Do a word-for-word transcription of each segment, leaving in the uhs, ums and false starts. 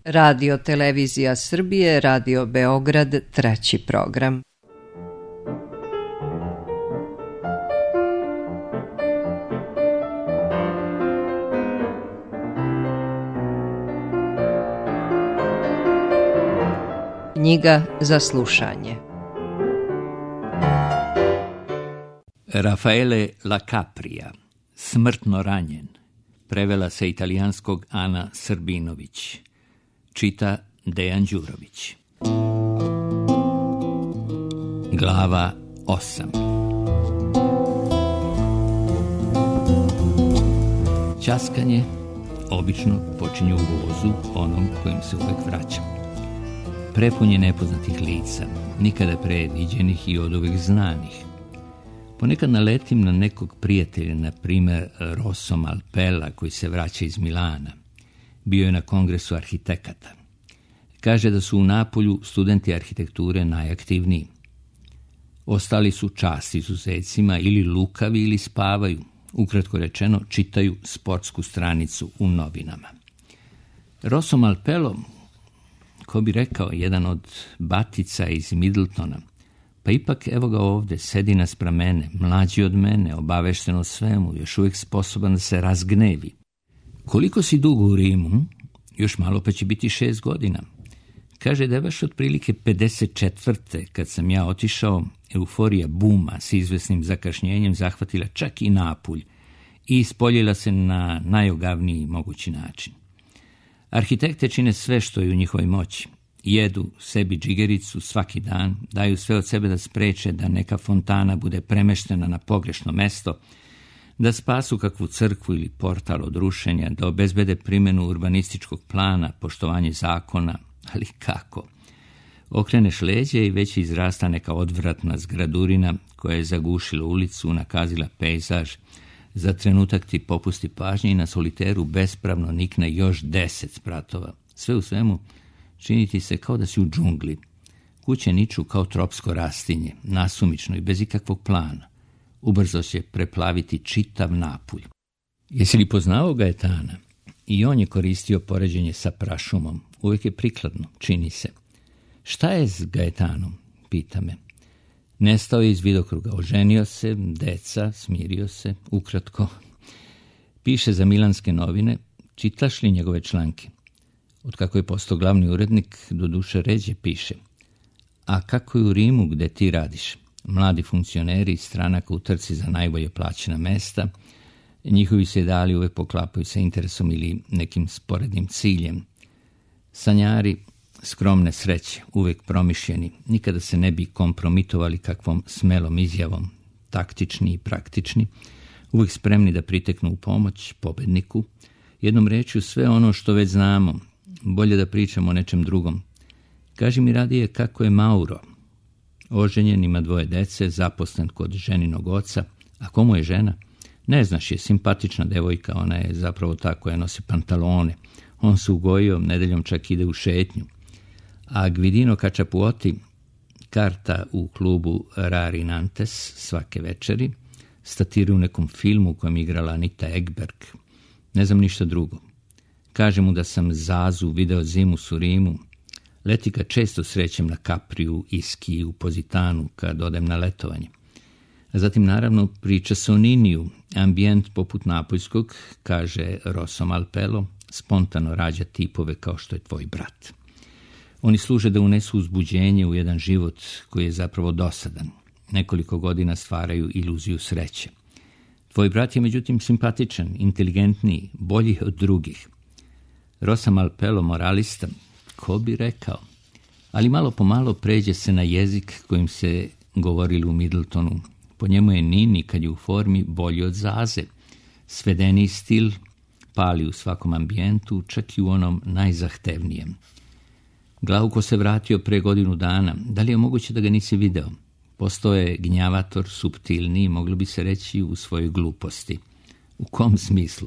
Radio Televizija Srbije, Radio Beograd, treći program. Knjiga za slušanje. Raffaele La Capria, Smrtno ranjen. Prevela sa italijanskog Ana Srbinović. Čita Dejan Đurović. Glava osam. Ćaskanje obično počinje u vozu, onom kojim se uvek vraćam. Prepun je nepoznatih lica, nikada pre viđenih i oduvek znanih. Ponekad naletim na nekog prijatelja, na primjer Rosso Malpela, koji se vraća iz Milana. Bio je na kongresu arhitekata. Kaže da su u Napolju studenti arhitekture najaktivniji. Ostali su čast izuzecima, ili lukavi ili spavaju. Ukratko rečeno, čitaju sportsku stranicu u novinama. Rosso Malpelo, ko bi rekao, jedan od batica iz Middletona, pa ipak evo ga ovde, sedi naspram mene, mlađi od mene, obavešten o svemu, još uvijek sposoban da se razgnevi. Koliko si dugo u Rimu? Još malo pa će biti šest godina. Kaže da je baš otprilike pedeset četvrte kad sam ja otišao, euforija buma s izvesnim zakašnjenjem zahvatila čak i Napulj i ispoljila se na najogavniji mogući način. Arhitekte čine sve što je u njihovoj moći. Jedu sebi džigericu svaki dan, daju sve od sebe da spreče da neka fontana bude premeštena na pogrešno mesto, da spasu kakvu crkvu ili portal od rušenja, da obezbede primjenu urbanističkog plana, poštovanje zakona, ali kako? Okreneš leđe i već izrasta neka odvratna zgradurina koja je zagušila ulicu, nakazila pejzaž, za trenutak ti popusti pažnje i na soliteru bespravno nikne još deset spratova. Sve u svemu čini ti se kao da si u džungli. Kuće niču kao tropsko rastinje, nasumično i bez ikakvog plana. Ubrzo će preplaviti čitav Napulj. Jesi li poznao Gaetana? I on je koristio poređenje sa prašumom. Uvijek je prikladno, čini se. Šta je s Gaetanom? Pita me. Nestao je iz vidokruga, oženio se, deca, smirio se, ukratko. Piše za milanske novine, čitaš li njegove članke? Otkako je postao glavni urednik, do duše ređe piše. A kako je u Rimu gde ti radiš? Mladi funkcioneri iz stranaka u trci za najbolje plaćena mesta, njihovi se ideali uvek poklapaju sa interesom ili nekim sporednim ciljem. Sanjari skromne sreće, uvek promišljeni, nikada se ne bi kompromitovali kakvom smelom izjavom, taktični i praktični, uvek spremni da priteknu u pomoć pobedniku, jednom rečju sve ono što već znamo, bolje da pričamo o nečem drugom. Kaži mi radije kako je Mauro. Oženjen, ima dvoje dece, zaposlen kod ženinog oca. A komu je žena? Ne znaš, je simpatična devojka, ona je zapravo ta koja nosi pantalone. On se ugojio, nedeljom čak ide u šetnju. A Gvidino Kačapuoti, karta u klubu Rari Nantes svake večeri, statira u nekom filmu u kojem igrala Anita Ekberg. Ne znam ništa drugo. Kaže mu da sam Zazu video zimus u Rimu. Leti ga često srećem na Kapriju, Iskiju, Pozitanu kad odem na letovanje. A zatim naravno priča se o Niniju. Ambijent poput napoljskog, kaže Rosso Malpelo, spontano rađa tipove kao što je tvoj brat. Oni služe da unesu uzbuđenje u jedan život koji je zapravo dosadan. Nekoliko godina stvaraju iluziju sreće. Tvoj brat je međutim simpatičan, inteligentniji, bolji od drugih. Rosso Malpelo moralista, ko bi rekao, ali malo po malo pređe se na jezik kojim se govorili u Middletonu. Po njemu je Nini, kad je u formi, bolji od Zaze. Svedeni stil pali u svakom ambijentu, čak i u onom najzahtevnijem. Glauko se vratio pre godinu dana. Da li je moguće da ga nisi video? Postao je gnjavator, suptilniji, moglo bi se reći u svojoj gluposti. U kom smislu?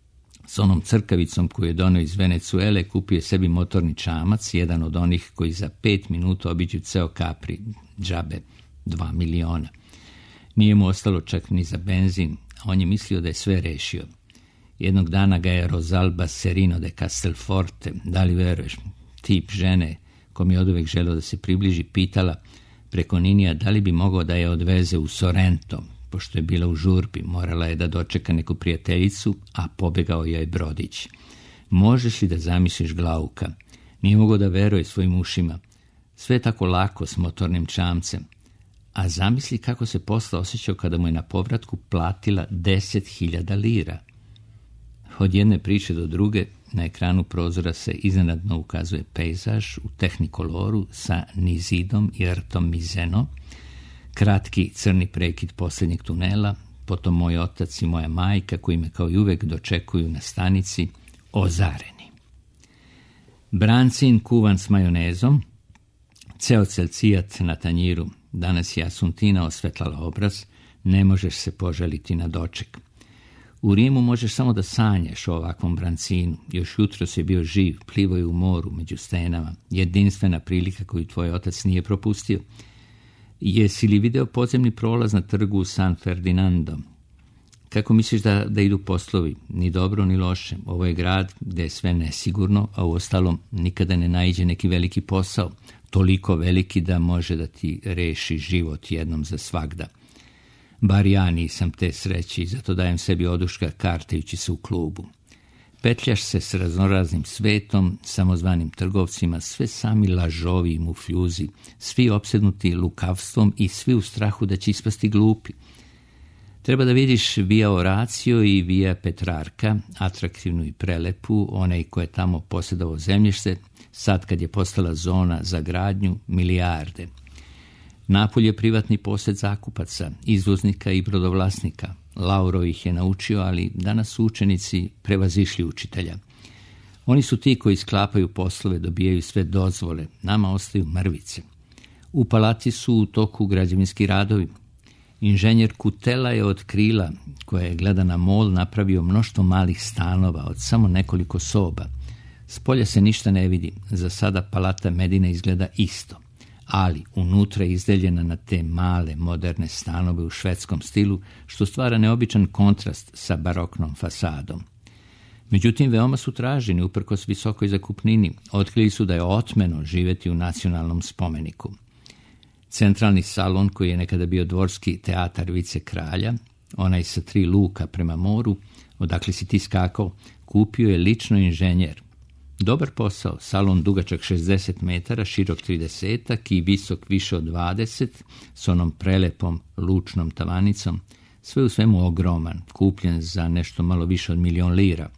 S onom crkavicom koju je donio iz Venecuele kupio sebi motorni čamac, jedan od onih koji za pet minuta obiđu ceo Capri, džabe, dva miliona. Nije mu ostalo čak ni za benzin, a on je mislio da je sve rešio. Jednog dana ga je Rosalba Serino de Castelforte, da li veruješ, tip žene kom je oduvek želeo da se približi, pitala preko Ninija da li bi mogao da je odveze u Sorrento, pošto je bila u žurbi, morala je da dočeka neku prijateljicu, a pobegao joj brodić. Možeš li da zamisliš Glauka? Nije mogao da veruje svojim ušima. Sve je tako lako s motornim čamcem. A zamisli kako se posle osjećao kada mu je na povratku platila deset hiljada lira. Od jedne priče do druge, na ekranu prozora se iznenadno ukazuje pejzaž u tehnikoloru sa Nizidom i rtom Mizeno, kratki crni prekid posljednjeg tunela, potom moj otac i moja majka koji me kao i uvek dočekuju na stanici, ozareni. Brancin kuvan s majonezom, ceo celcijat na tanjiru, danas je Asuntina osvetlala obraz, ne možeš se poželiti na doček. U Rimu možeš samo da sanjaš o ovakvom brancinu. Još jutro si bio živ, plivao je u moru među stenama. Jedinstvena prilika koju tvoj otac nije propustio. Jesi li video podzemni prolaz na trgu u San Ferdinando? Kako misliš da, da idu poslovi? Ni dobro, ni loše. Ovo je grad gde je sve nesigurno, a u ostalom nikada ne naiđe neki veliki posao. Toliko veliki da može da ti reši život jednom za svagda. Bar ja nisam te sreći, zato dajem sebi oduška kartajući se u klubu. Petljaš se s raznoraznim svetom, samozvanim trgovcima, sve sami lažovi i mufljuzi, svi opsednuti lukavstvom i svi u strahu da će ispasti glupi. Treba da vidiš Via Oracio i Via Petrarka, atraktivnu i prelepu, onaj ko je tamo posjedovao zemljište, sad kad je postala zona za gradnju, milijarde. Napolje je privatni posjed zakupaca, izvoznika i brodovlasnika. Lauro ih je naučio, ali danas su učenici prevazišli učitelja. Oni su ti koji sklapaju poslove, dobijaju sve dozvole, nama ostaju mrvice. U palati su u toku građevinski radovi. Inženjer Kutela je od krila, koja je gleda na mol, napravio mnoštvo malih stanova od samo nekoliko soba. S polja se ništa ne vidi, za sada palata Medine izgleda isto. Ali unutra je izdeljena na te male, moderne stanove u švedskom stilu, što stvara neobičan kontrast sa baroknom fasadom. Međutim, veoma su traženi, uprkos visokoj zakupnini. Otkrili su da je otmeno živeti u nacionalnom spomeniku. Centralni salon, koji je nekada bio dvorski teatar vice kralja, onaj sa tri luka prema moru, odakle si ti skakao, kupio je lično inženjer. Dobar posao, salon dugačak šezdeset metara, širok tridesetak i visok više od dvadeset, s onom prelepom lučnom tavanicom, sve u svemu ogroman, kupljen za nešto malo više od milion lira.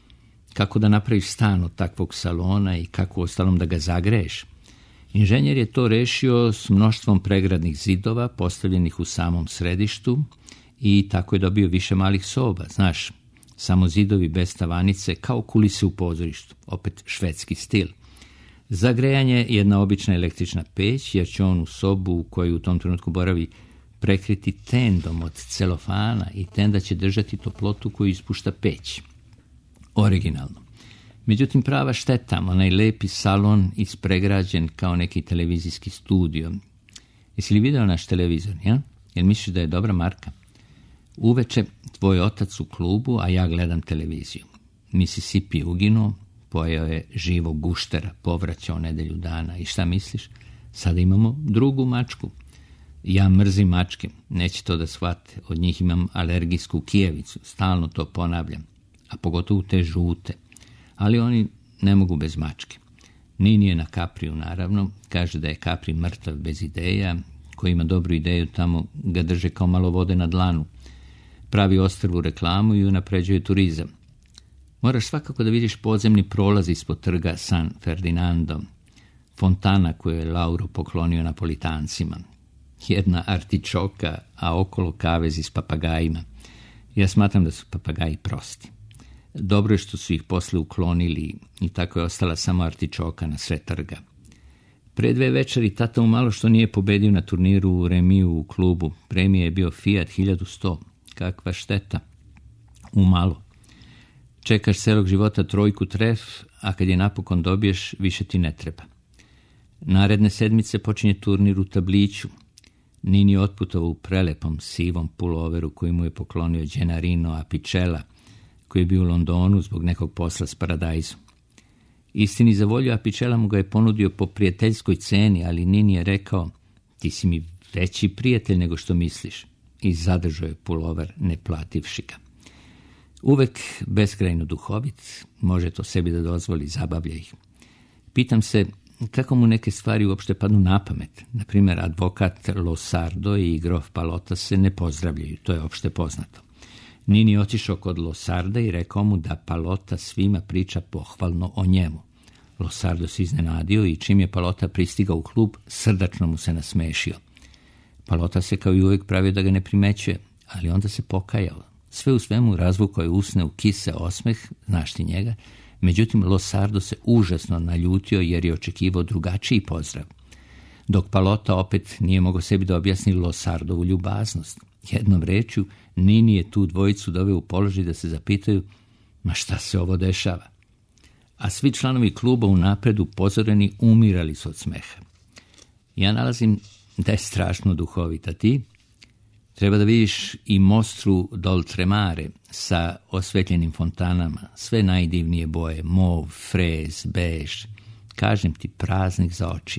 Kako da napraviš stan od takvog salona i kako ostalom da ga zagreješ? Inženjer je to rešio s mnoštvom pregradnih zidova postavljenih u samom središtu i tako je dobio više malih soba, znaš, samo zidovi bez tavanice kao kulise u pozorištu, opet švedski stil. Za grejanje jedna obična električna peć, jer će on u sobu u kojoj u tom trenutku boravi prekriti tendom od celofana i tenda će držati toplotu koju ispušta peć. Originalno. Međutim, prava šteta, onaj lepi salon ispregrađen kao neki televizijski studio. Jesi li video naš televizor, ja? Jel misliš da je dobra marka? Uveče tvoj otac u klubu, a ja gledam televiziju. Mississippi uginuo, pojeo je živog guštera, povraćao nedelju dana. I šta misliš? Sada imamo drugu mačku. Ja mrzim mačke, neće to da shvate. Od njih imam alergijsku kijevicu, stalno to ponavljam. A pogotovo te žute. Ali oni ne mogu bez mačke. Nini je na Kapriju, naravno. Kaže da je Kapri mrtav bez ideja. Ko ima dobru ideju, tamo ga drže kao malo vode na dlanu. Pravi ostrvu reklamu i unapređuje turizam. Moraš svakako da vidiš podzemni prolaz ispod trga San Ferdinando. Fontana koju je Lauro poklonio Napolitancima. Jedna artičoka, a okolo kavezi s papagajima. Ja smatram da su papagaji prosti. Dobro je što su ih posle uklonili i tako je ostala samo artičoka na sred trga. Pre dve večeri tata umalo što nije pobedio na turniru u remiju u klubu. Premija je bio Fiat hiljadu sto. Kakva šteta. Umalo. Čekaš celog života trojku tref, a kad je napokon dobiješ, više ti ne treba. Naredne sedmice počinje turnir u Tabliću. Nini otputovao u prelepom sivom puloveru koji mu je poklonio Gennarino Apicella, koji je bio u Londonu zbog nekog posla s Paradajzom. Istini za volju, Apicella mu ga je ponudio po prijateljskoj ceni, ali Nini je rekao: ti si mi veći prijatelj nego što misliš, i zadržao je pulover ne plativši ga. Uvek beskrajno duhovit, može to sebi da dozvoli, zabavlja ih. Pitam se kako mu neke stvari uopšte padnu na pamet. Naprimjer, advokat Losardo i grof Palota se ne pozdravljaju, to je opšte poznato. Nini je otišao kod Losarda i rekao mu da Palota svima priča pohvalno o njemu. Losardo se iznenadio i čim je Palota pristigao u klub, srdačno mu se nasmešio. Palota se kao i uvijek pravio da ga ne primećuje, ali onda se pokajao. Sve u svemu razvukao je usne u kise osmeh, znaš ti njega, međutim Losardo se užasno naljutio jer je očekivao drugačiji pozdrav. Dok Palota opet nije mogao sebi da objasni Losardovu ljubaznost. Jednom rečju, Nini je tu dvojicu doveo u položaj da se zapitaju: ma šta se ovo dešava? A svi članovi kluba unapred upozoreni umirali su od smeha. Ja nalazim da je strašno duhovita. Ti treba da vidiš i Mostru d'Oltremare sa osvetljenim fontanama, sve najdivnije boje, mov, frez, bež. Kažem ti, praznik za oči.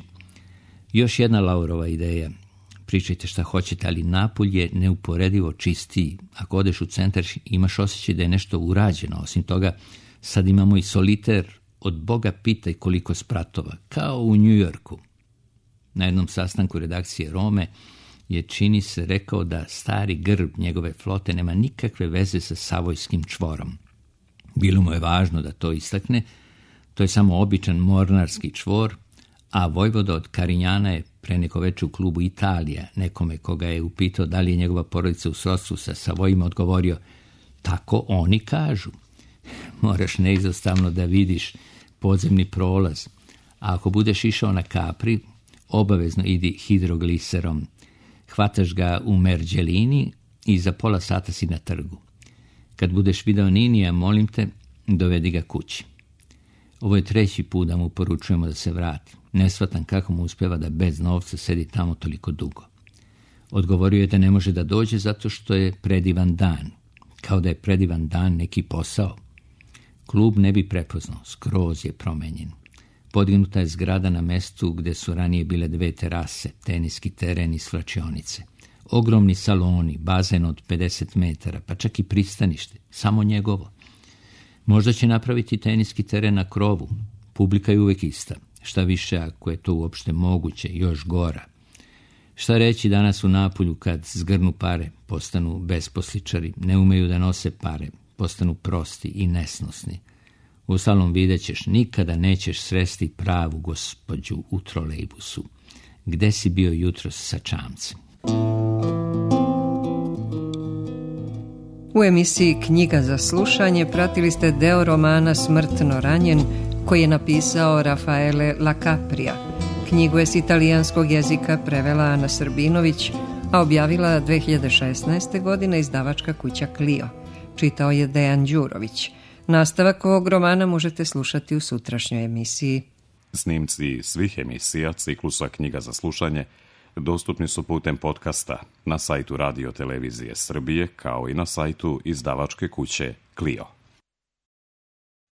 Još jedna Laurova ideja. Pričajte šta hoćete, ali Napulj je neuporedivo čistiji. Ako odeš u centar, imaš osjećaj da je nešto urađeno. Osim toga, sad imamo i soliter, od Boga pitaj koliko spratova, kao u Njujorku. Na jednom sastanku redakcije Rome je, čini se, rekao da stari grb njegove flote nema nikakve veze sa savojskim čvorom. Bilo mu je važno da to istakne, to je samo običan mornarski čvor, a vojvoda od Karignana je pre neko veče u klubu Italija, nekome koga je upitao da li je njegova porodica u srodstvu sa Savojima, odgovorio: tako oni kažu. Moraš neizostavno da vidiš podzemni prolaz, a ako budeš išao na Capri, obavezno idi hidrogliserom. Hvataš ga u Merđelini i za pola sata si na trgu. Kad budeš video Ninija, molim te, dovedi ga kući. Ovo je treći put da mu poručujemo da se vrati. Ne shvatam kako mu uspeva da bez novca sedi tamo toliko dugo. Odgovorio je da ne može da dođe zato što je predivan dan. Kao da je predivan dan neki posao. Klub ne bi prepoznao, skroz je promenjen. Podignuta je zgrada na mestu gde su ranije bile dve terase, teniski teren i svlačionice. Ogromni saloni, bazen od pedeset metara, pa čak i pristanište, samo njegovo. Možda će napraviti teniski teren na krovu. Publika je uvek ista. Šta više, ako je to uopšte moguće, još gora. Šta reći danas u Napulju kad zgrnu pare, postanu besposličari, ne umeju da nose pare, postanu prosti i nesnosni. U salom vidjet ćeš, nikada nećeš sresti pravu gospođu u trolejbusu. Gde si bio jutros sa čamcem? U emisiji Knjiga za slušanje pratili ste deo romana Smrtno ranjen, koji je napisao Rafaele Lacaprija. Knjigu je s italijanskog jezika prevela Ana Srbinović, a objavila dve hiljade šesnaeste. godine izdavačka kuća Clio. Čitao je Dejan Đurović. Nastavak ovog romana možete slušati u sutrašnjoj emisiji. Snimci svih emisija ciklusa Knjiga za slušanje dostupni su putem podcasta na sajtu Radio Televizije Srbije, kao i na sajtu izdavačke kuće Clio.